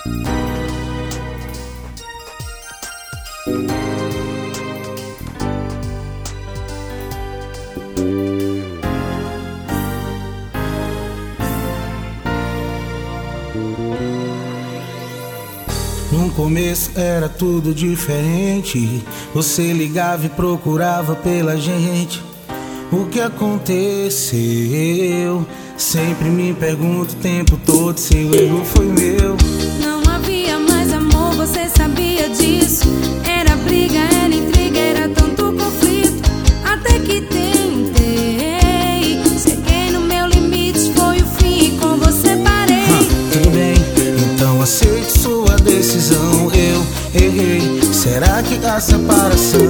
No começo era tudo diferente. Você ligava e procurava pela gente. O que aconteceu? Sempre me pergunto o tempo todo se o erro foi meu. Não havia mais amor, você sabia disso. Era briga, era intriga, era tanto conflito. Até que tentei, cheguei no meu limite, foi o fim e com você parei. Tudo bem, então aceite sua decisão. Eu errei, será que a separação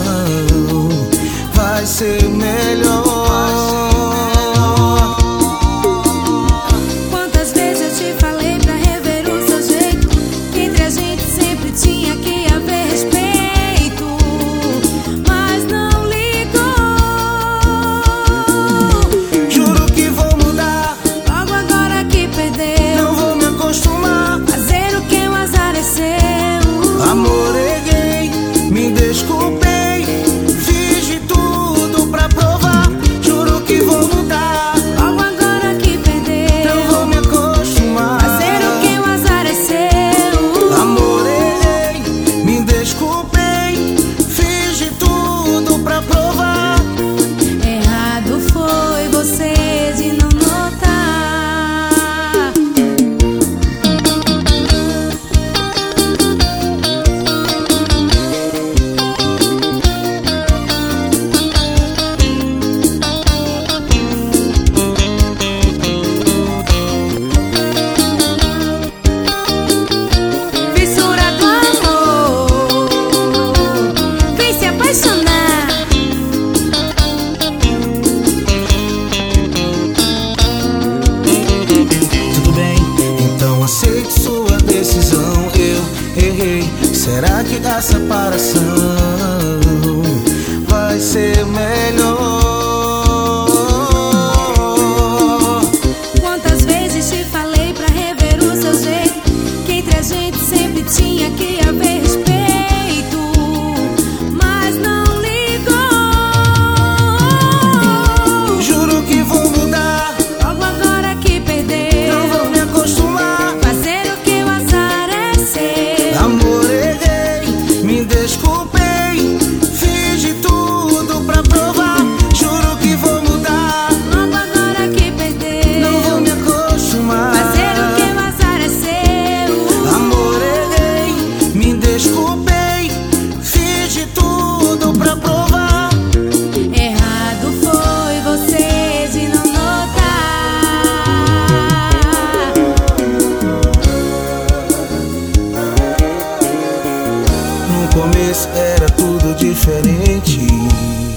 vai ser melhor? Quantas vezes eu te falei pra rever o seu jeito, que entre a gente sempre tinha que haver respeito, mas não ligou. Juro que vou mudar, Logo agora que perdeu, não vou me acostumar. fazer o que o azar é seu. Amor, errei, me desculpei, fiz de tudo pra provar. Juro que vou mudar, Logo agora que perdeu, não vou me acostumar. fazer o que o azar é seu. Amor, errei, me desculpei, fiz de tudo pra provar. Errado foi você de não notar. Fissura do amor, vem se apaixonar. Tudo bem, então aceite sua decisão. Eu errei, será que a separação vai ser melhor? Quantas vezes te falei pra rever o seu jeito, que entre a gente sempre tinha que haver respeito, mas não ligou. Juro que vou mudar, Logo agora que perdeu, não vou me acostumar. fazer o que o azar é seu. Amor, errei, me desculpei, fiz de tudo pra provar. Juro que vou mudar, Logo agora que perdeu, não vou me acostumar. fazer o que o azar é seu. Amor, errei, me desculpei, fiz de tudo pra provar. Errado foi você de não notar. No começo era tudo diferente.